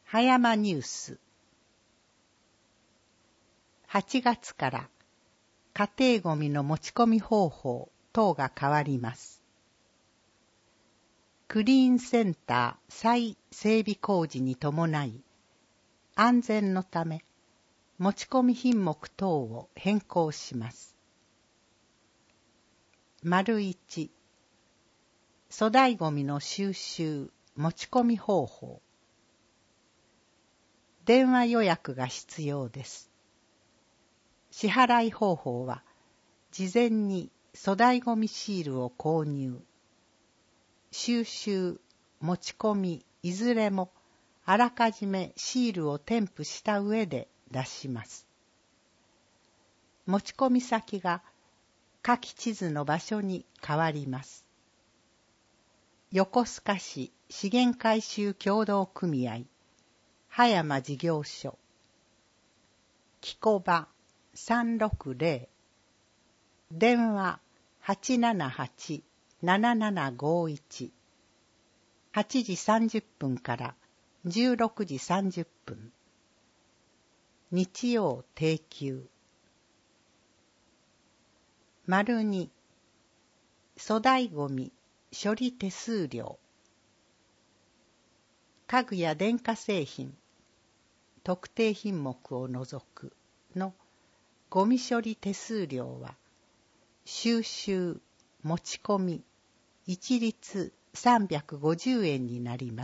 葉山ニュース。8月から家庭ごみの持ち込み方法等が変わります。クリーンセンター再整備工事に伴い、安全のため持ち込み品目等を変更します。1、粗大ごみの収集、持ち込み方法。電話予約が必要です。支払い方法は、事前に粗大ごみシールを購入。収集、持ち込み、いずれもあらかじめシールを添付した上で出します。持ち込み先が下記地図の場所に変わります。横須賀市資源回収協同組合葉山事業所木古場360電話 878-7751 8時30分から16時30分日曜定休。2粗大ごみ処理手数料。家具や電化製品特定品目を除くのゴミ処理手数料は収集持ち込み一律350円になります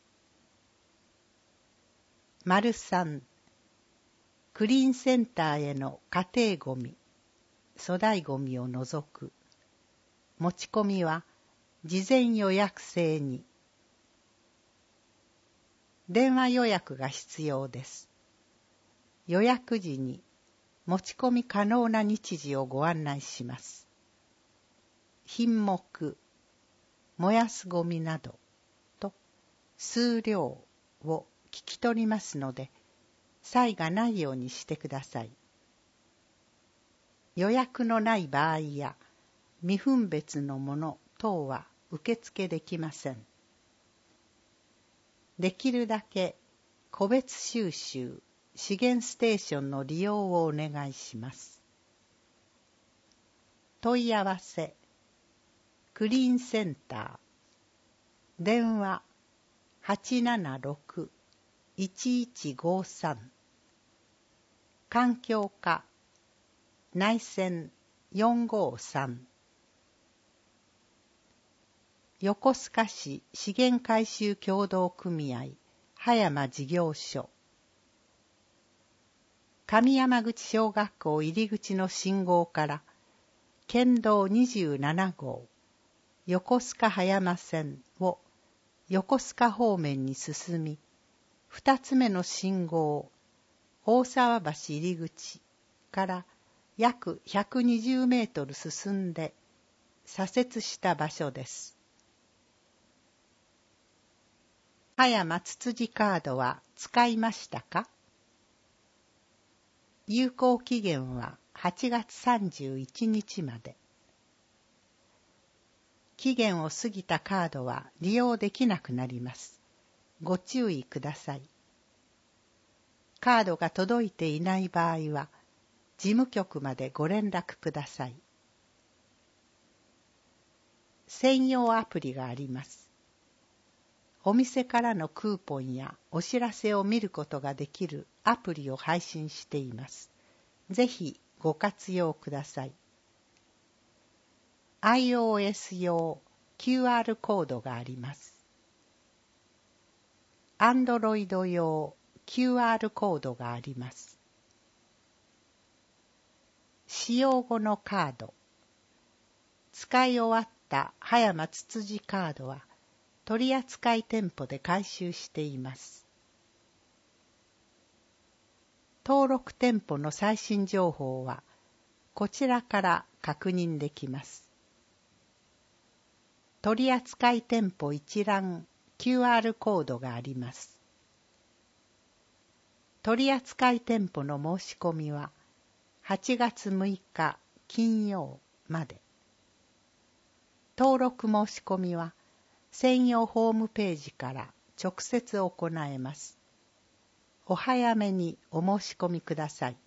。3クリーンセンターへの家庭ごみ粗大ごみを除く持ち込みは事前予約制に。電話予約が必要です。予約時に持ち込み可能な日時をご案内します。品目、燃やすゴミなどと数量を聞き取りますので、差異がないようにしてください。予約のない場合や未分別のもの等は受付できません。できるだけ個別収集、資源ステーションの利用をお願いします。問い合わせ、クリーンセンター、電話 876-1153、環境課、内線453、横須賀市資源回収協同組合葉山事業所上山口小学校入り口の信号から県道27号横須賀葉山線を横須賀方面に進み、2つ目の信号大沢橋入り口から約120メートル進んで左折した場所です。葉山つつじカードは使いましたか？有効期限は8月31日まで。期限を過ぎたカードは利用できなくなります。ご注意ください。カードが届いていない場合は、事務局までご連絡ください。専用アプリがあります。お店からのクーポンやお知らせを見ることができるアプリを配信しています。ぜひご活用ください。iOS 用 QR コードがあります。Android 用 QR コードがあります。使用後のカード。使い終わった葉山つつじカードは取扱店舗で回収しています。登録店舗の最新情報はこちらから確認できます。取扱店舗一覧 QR コードがあります。取扱店舗の申し込みは8月6日金曜まで。登録申し込みは専用ホームページから直接行えます。 お早めにお申し込みください。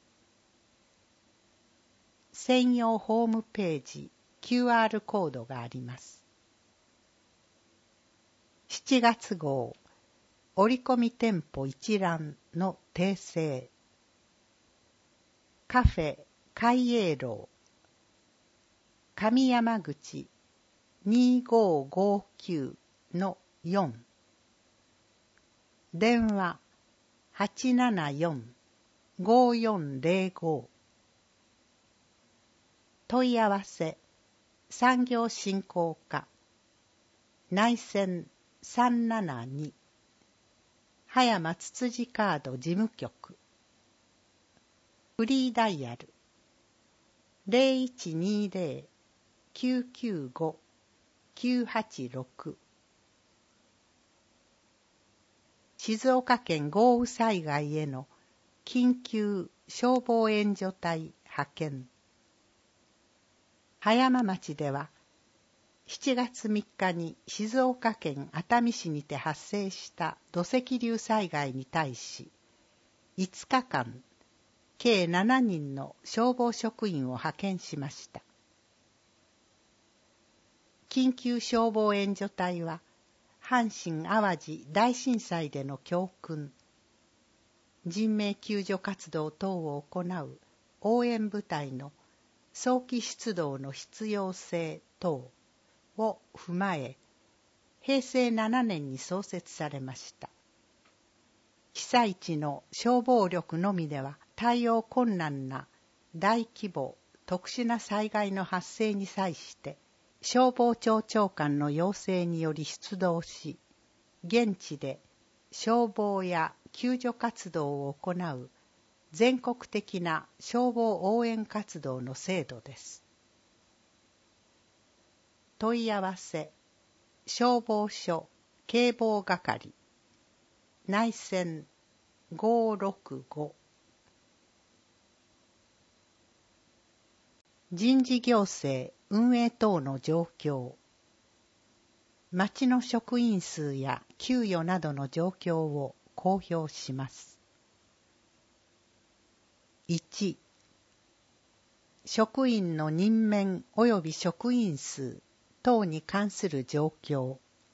専用ホームページ QR コードがあります。7月号折り込み店舗一覧の訂正。カフェ海栄楼上山口 2559-4 電話 874-5405 問い合わせ産業振興課内線372葉山つつじカード事務局フリーダイヤル 0120-995-986 静岡県豪雨災害への緊急消防援助隊派遣。葉山町では7月3日に静岡県熱海市にて発生した土石流災害に対し5日間計7人の消防職員を派遣しました。緊急消防援助隊は阪神・淡路大震災での教訓、人命救助活動等を行う応援部隊の早期出動の必要性等を踏まえ、平成7年に創設されました。被災地の消防力のみでは対応困難な大規模特殊な災害の発生に際して消防庁長官の要請により出動し、現地で消防や救助活動を行う全国的な消防応援活動の制度です。問い合わせ消防署警防係内線565人事行政運営等の状況、町の職員数や給与などの状況を公表します。1、職員の任免及び職員数等に関する状況。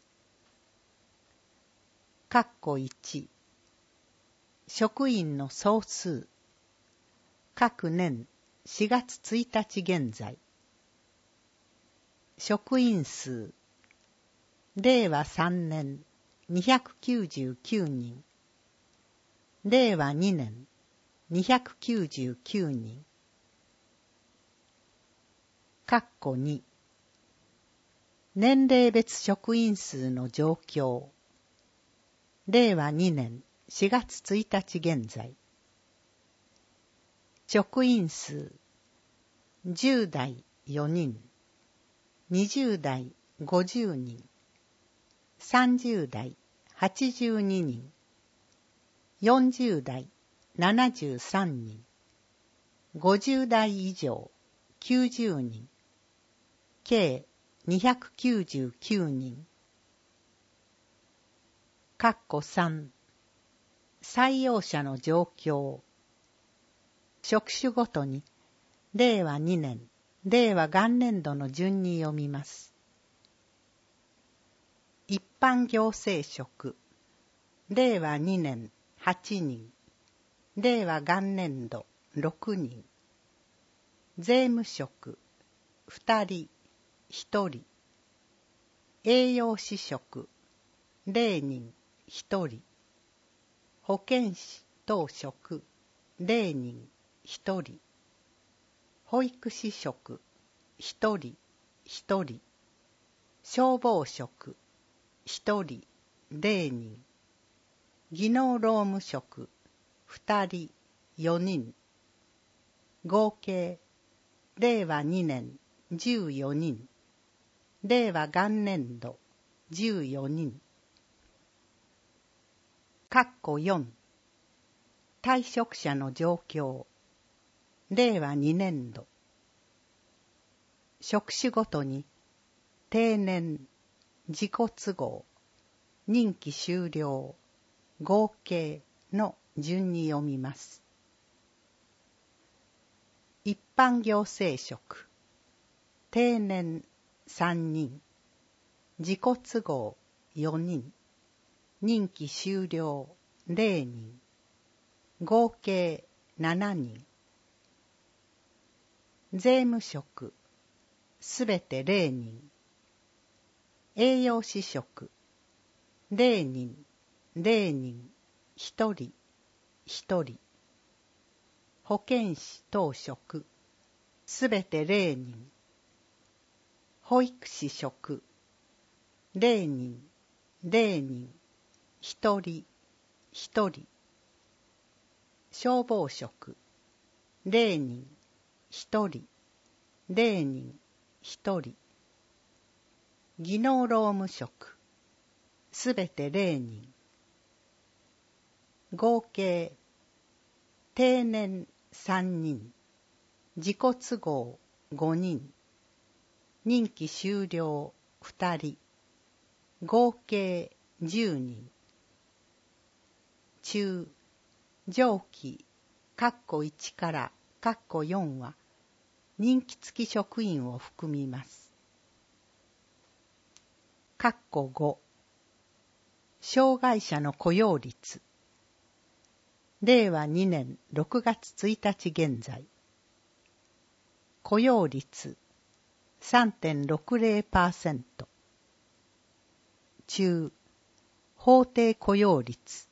括弧1、職員の総数。各年4月1日現在。職員数。令和3年299人。令和2年299人。括弧2、年齢別職員数の状況。令和2年4月1日現在。職員数。10代4人。20代50人。30代82人。40代73人。50代以上90人。計299人。括弧3、採用者の状況。職種ごとに令和2年、令和元年度の順に読みます。一般行政職、令和2年8人、令和元年度6人。税務職、2人、1人。栄養士職、0人、1人。保健師等職、0人、1人。保育士職、1人、1人。消防職、1人、0人。技能労務職、2人、4人。合計、令和2年14人。令和元年度14人。括弧4、退職者の状況。令和2年度。職種ごとに定年、自己都合、任期終了、合計の順に読みます。一般行政職、定年3人、自己都合4人、任期終了0人、合計7人。税務職、すべて0人。栄養士職、0人、0人、1人、1人。保健師等職、すべて0人。保育士職、0人、0人、1人、1人。消防職、0人、1人、0人、1人。技能労務職、すべて0人。合計、定年3人、自己都合5人、任期終了2人、合計10人。中、上記、1から4は、任期付き職員を含みます。5、障害者の雇用率。令和2年6月1日現在。雇用率 3.60%。中、法定雇用率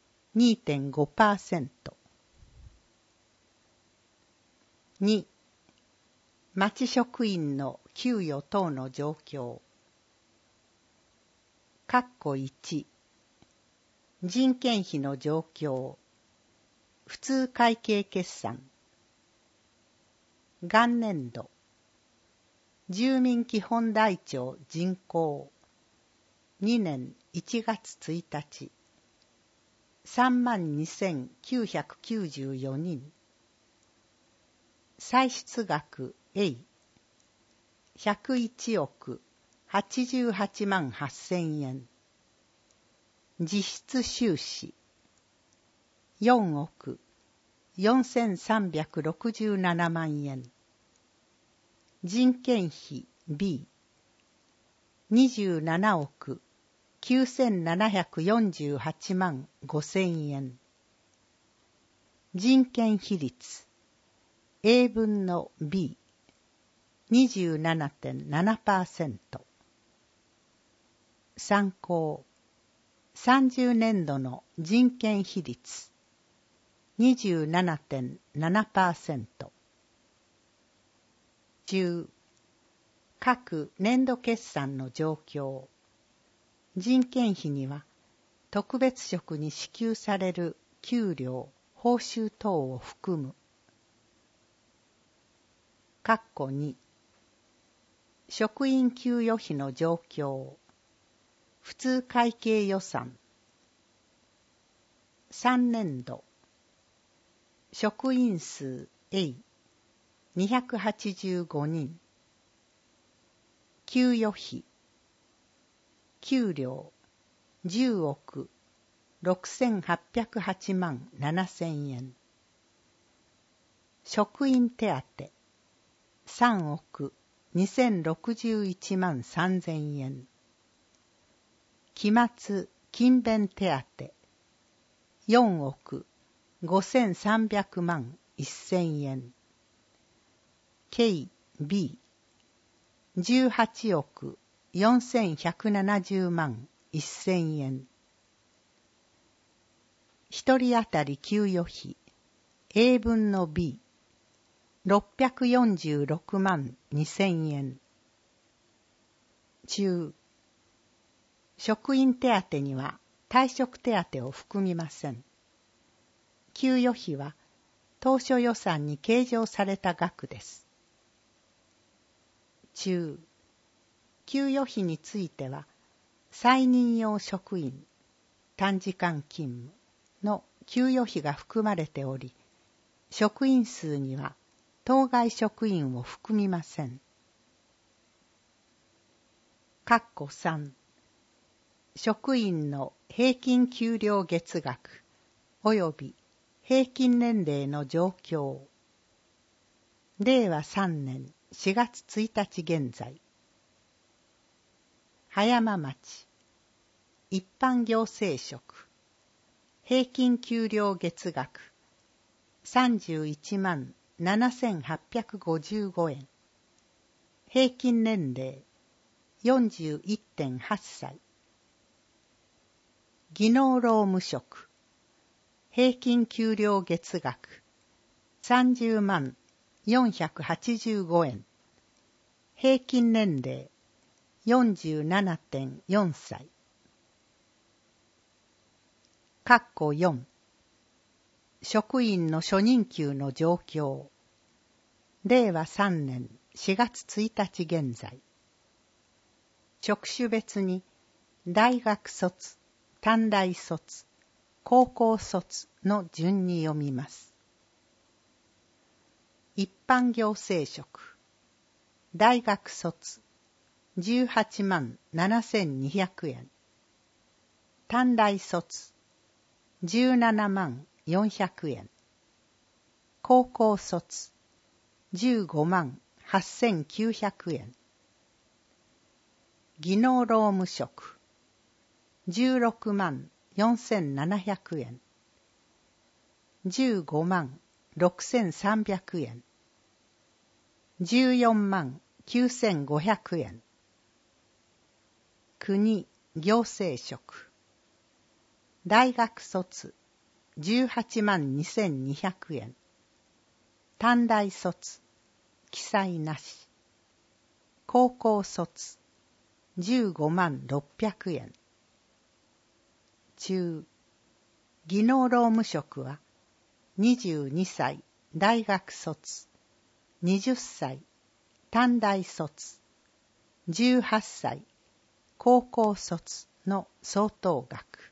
2.5%。2、町職員の給与等の状況。1、人件費の状況。普通会計決算。元年度。住民基本台帳人口。2年1月1日。32,994人。歳出額 A。101億88万8,000円。実質収支。4億4,367万円。人件費 B。27億9,748万5,000円。人件比率 A 分の B。27.7%。参考。30年度の人件比率 27.7%。中、各年度決算の状況。人件費には特別職に支給される給料、報酬等を含む。2、職員給与費の状況。普通会計予算。3年度。職員数 A。285人。給与費。給料10億6,808万7,000円。職員手当3億2,061万3,000円。期末勤勉手当4億5,300万1,000円。計 B18 億4,170万1,000円。一人当たり給与費 A 分の B646 万2,000円。中、職員手当には退職手当を含みません。給与費は当初予算に計上された額です。中、給与費については再任用職員、短時間勤務の給与費が含まれており、職員数には当該職員を含みません。3、職員の平均給料月額および平均年齢の状況。令和3年4月1日現在。葉山町一般行政職平均給料月額31万7855円。平均年齢 41.8 歳。技能労務職平均給料月額30万485円。平均年齢 47.4 歳。括弧4。職員の初任給の状況。令和3年4月1日現在。職種別に大学卒、短大卒、高校卒の順に読みます。一般行政職大学卒18万7200円。短大卒17万400円。高校卒15万8900円。技能労務職16万4700円。15万6300円。14万9500円。国行政職大学卒18万2200円。短大卒記載なし。高校卒15万600円。中技能労務職は22歳大学卒、20歳短大卒、18歳高校卒の相当額。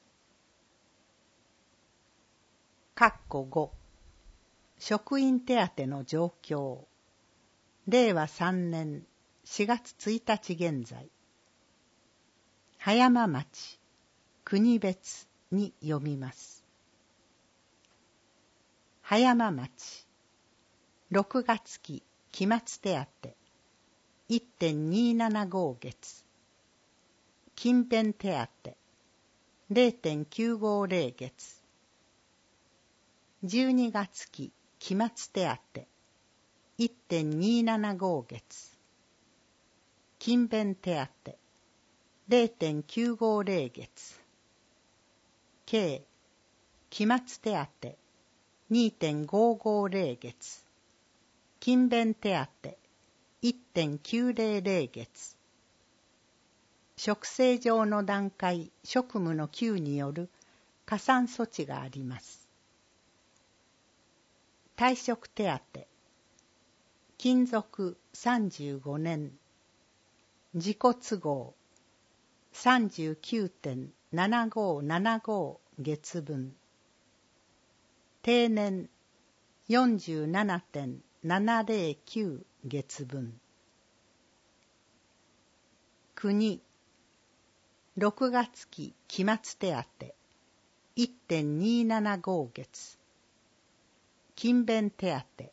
括弧5。職員手当の状況。令和3年4月1日現在。葉山町国別に読みます。葉山町6月期期末手当 1.275 月。勤勉手当 0.950 月。12月期期末手当 1.275 月。勤勉手当 0.950 月。計期末手当 2.550 月。勤勉手当 1.900 月。職勢上の段階職務の給による加算措置があります。退職手当勤続35年自己都合 39.7575 月分。定年 47.709 月分。国6月期期末手当 1.275 月。勤勉手当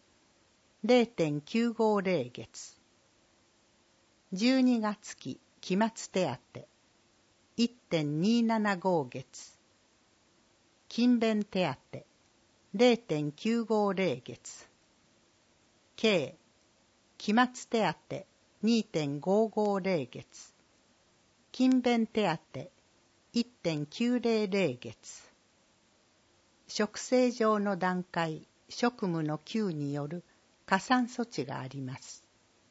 0.950 月。12月期期末手当 1.275 月。勤勉手当 0.950 月。計期末手当 2.550 月。勤勉手当 1.900 月。職勢上の段階職務の給による加算措置があります。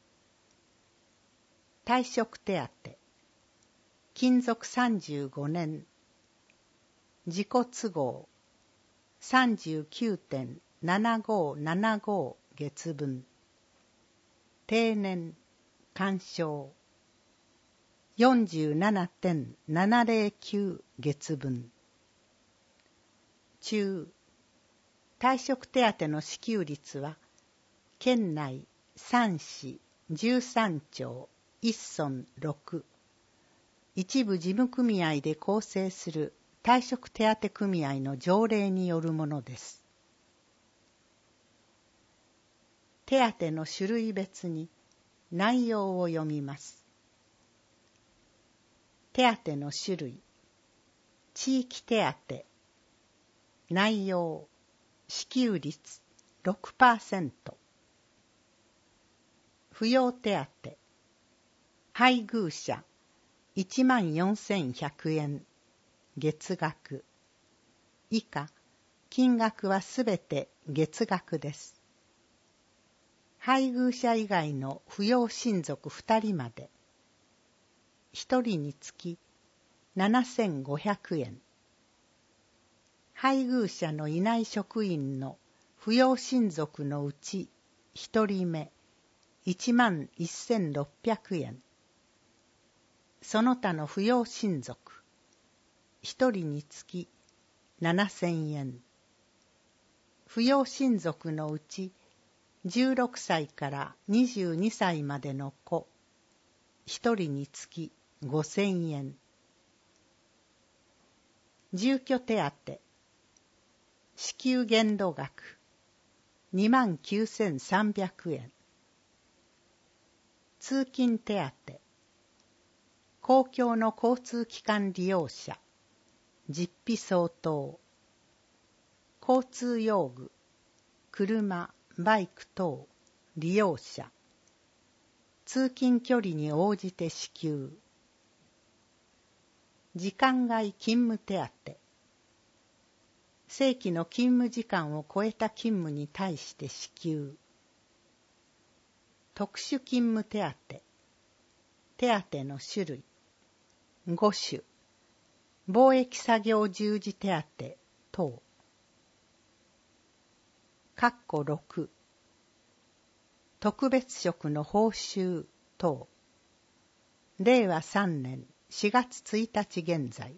退職手当勤続35年自己都合 39.7575 月分。定年干渉 47.709 月分。中退職手当の支給率は県内3市13町1村6一部事務組合で構成する退職手当組合の条例によるものです。手当の種類別に内容を読みます。手当の種類、地域手当、内容、支給率 6%、扶養手当、配偶者 14,100 円、月額、以下、金額はすべて月額です。配偶者以外の扶養親族2人まで、1人につき 7,500 円。配偶者のいない職員の扶養親族のうち1人目 11,600 円。その他の扶養親族、1人につき 7,000 円。扶養親族のうち16歳から22歳までの子、1人につき5,000円。住居手当、支給限度額 29,300 円。通勤手当、公共の交通機関利用者、実費相当。交通用具、車、バイク等、利用者。通勤距離に応じて支給。時間外勤務手当。正規の勤務時間を超えた勤務に対して支給。特殊勤務手当。手当の種類。5種。貿易作業従事手当等。括弧6。特別職の報酬等。令和3年4月1日現在。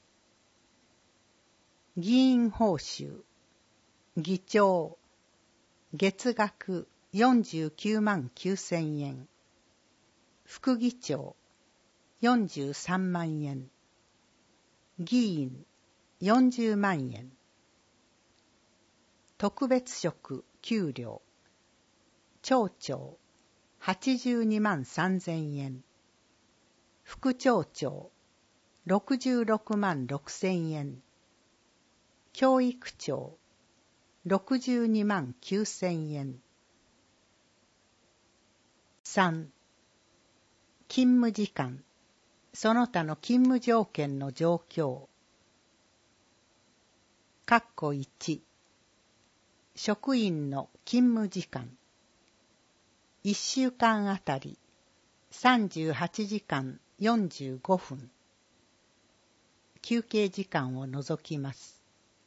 議員報酬、議長、月額49万9,000円。副議長、43万円。議員、40万円。特別職給料、町長、82万3,000円。副町長、66万6,000円。教育長、62万9,000円。3. 勤務時間、その他の勤務条件の状況。括弧1。職員の勤務時間。1週間あたり38時間45分。休憩時間を除きます。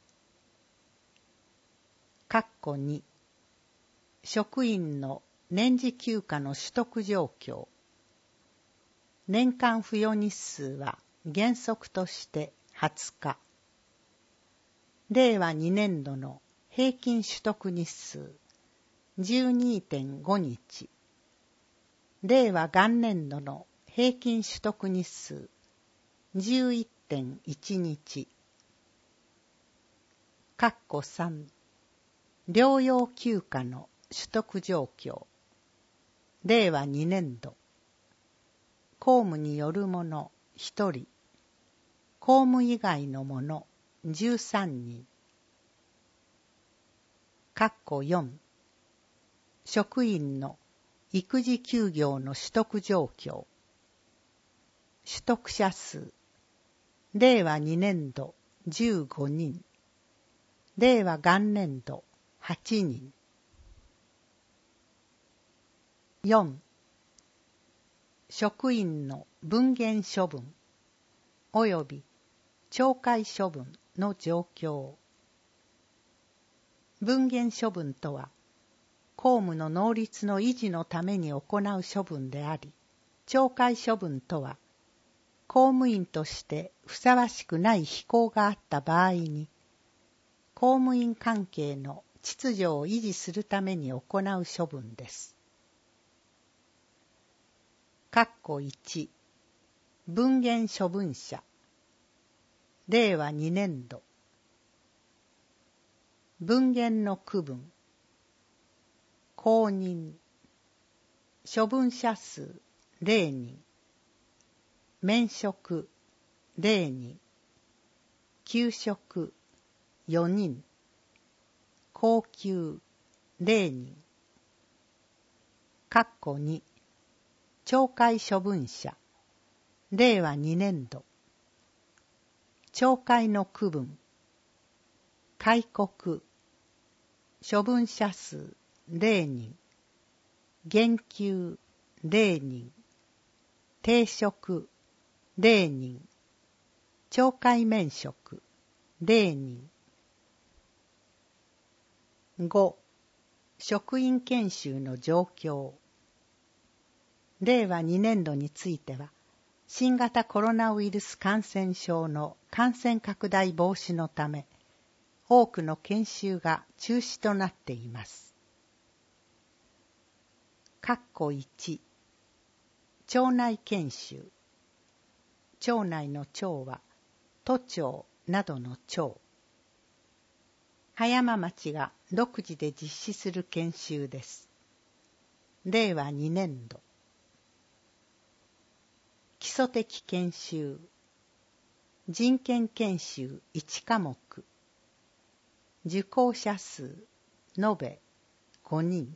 括弧2。職員の年次休暇の取得状況。年間付与日数は原則として20日。令和2年度の平均取得日数 12.5 日。令和元年度の平均取得日数 11.1 日。括弧3。療養休暇の取得状況。令和2年度。公務によるもの1人。公務以外のもの13人。括弧4。職員の育児休業の取得状況。取得者数。令和2年度15人。令和元年度8人。4. 職員の分限処分および懲戒処分の状況。分限処分とは、公務の能率の維持のために行う処分であり、懲戒処分とは、公務員としてふさわしくない非行があった場合に、公務員関係の秩序を維持するために行う処分です。括弧1。分限処分者。 令和2年度。分限の区分。公認。処分者数0人。免職0人。休職4人。高級0人。括弧2。懲戒処分者。令和2年度。懲戒の区分。戒告。処分者数0人。減給0人。停職0人。懲戒免職0人。5. 職員研修の状況。令和2年度については、新型コロナウイルス感染症の感染拡大防止のため、多くの研修が中止となっています。括弧1。町内研修。町内の町は、都庁などの庁。葉山町が独自で実施する研修です。令和2年度。基礎的研修。人権研修1科目。受講者数延べ5人。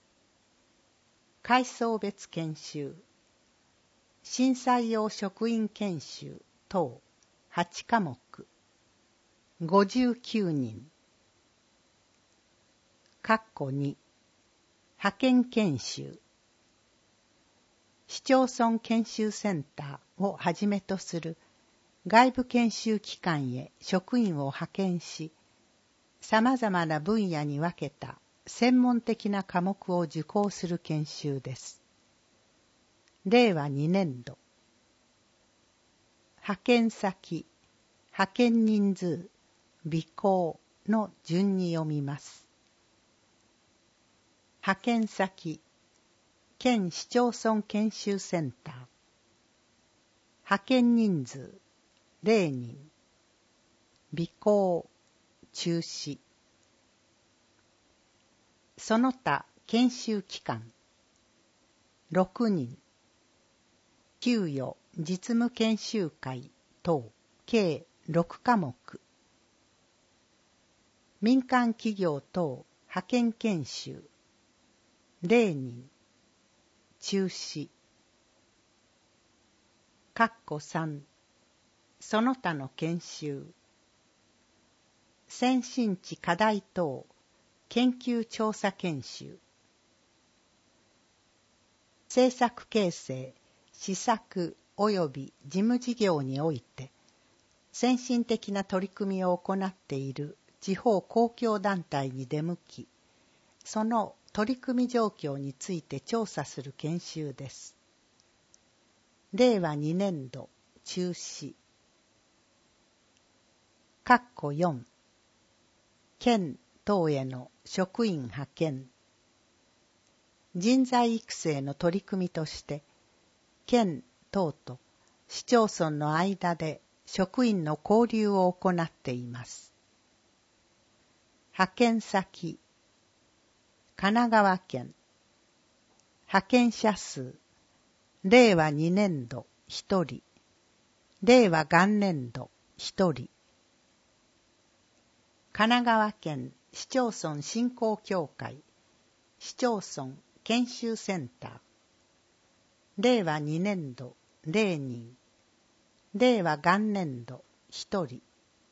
階層別研修。審査用職員研修等8科目。59人。括弧2。派遣研修。市町村研修センターをはじめとする外部研修機関へ職員を派遣し、様々な分野に分けた専門的な科目を受講する研修です。令和2年度。派遣先、派遣人数、備考の順に読みます。派遣先、県市町村研修センター。派遣人数0人。備考中止。その他研修期間6人。給与実務研修会等計6科目。民間企業等派遣研修0人。中止。括弧3。その他の研修。先進地課題等研究調査研修。政策形成、施策及び事務事業において、先進的な取り組みを行っている地方公共団体に出向き、その取り組み状況について調査する研修です。令和2年度中止。括弧4。県等への職員派遣。人材育成の取り組みとして、県等と市町村の間で職員の交流を行っています。派遣先。神奈川県。派遣者数。令和2年度1人。令和元年度1人。神奈川県市町村振興協会。市町村研修センター。令和2年度0人。令和元年度1人。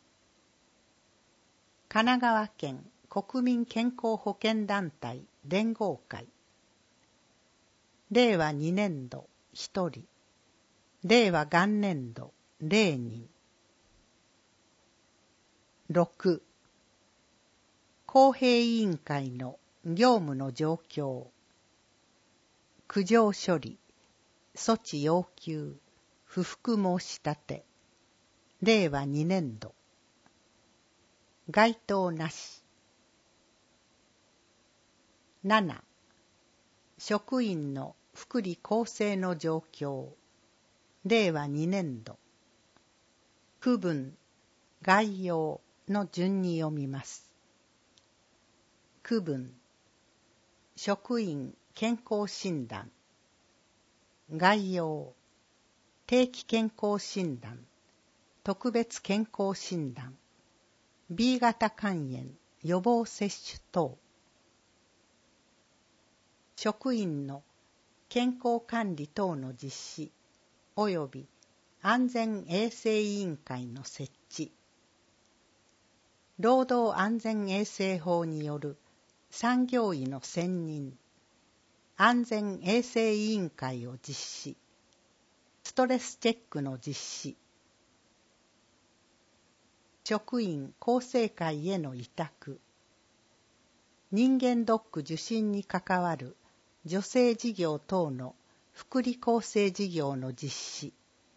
神奈川県国民健康保険団体連合会。令和2年度1人。令和元年度0人。6. 公平委員会の業務の状況。苦情処理、措置要求、不服申し立て。令和2年度。該当なし。7. 職員の福利厚生の状況。令和2年度。区分、 概要の順に読みます。区分、職員健康診断。概要、定期健康診断、特別健康診断、B 型肝炎予防接種等。職員の健康管理等の実施及び安全衛生委員会の設置。労働安全衛生法による産業医の選任、安全衛生委員会を実施。ストレスチェックの実施。職員厚生会への委託。人間ドック受診に関わる助成事業等の福利厚生事業の実施。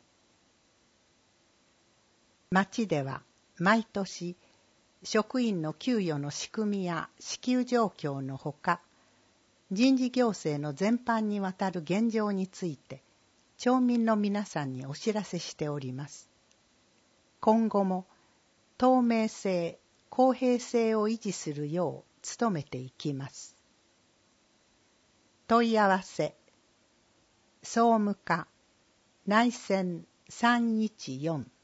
町では毎年職員の給与の仕組みや支給状況のほか、人事行政の全般にわたる現状について町民の皆さんにお知らせしております。今後も透明性、公平性を維持するよう努めていきます。問い合わせ、総務課内線314